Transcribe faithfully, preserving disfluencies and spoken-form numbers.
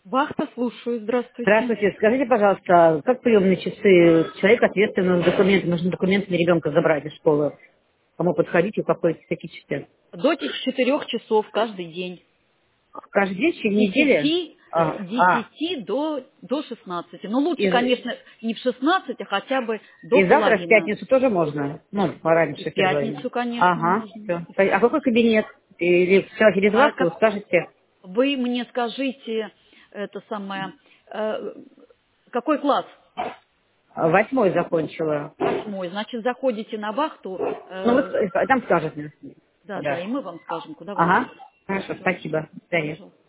Вахта, слушаю. Здравствуйте. Здравствуйте. Скажите, пожалуйста, как приемные часы человек ответственный за документы, нужно документами ребенка забрать из школы? Кому подходить и в какой такие часы? До тех четырех часов каждый день. Каждый день, в С течение недели? десяти, с А, а, десяти до, до шестнадцати. Но лучше, и, конечно, не в шестнадцать, а хотя бы до и завтра в половины. пятницу тоже можно? Ну, И пораньше, в в первое. пятницу, конечно, Ага, можно. все. А какой кабинет? Или все через А вас вы как скажете? вы мне скажите, это самое, э, какой класс? Восьмой закончила. Восьмой. Значит, заходите на вахту. Ну, вот э, э, там скажет мне. да, да, Да. и мы вам скажем, куда вас Ага. записать. Хорошо, Хорошо. спасибо. До свидания. Пожалуйста.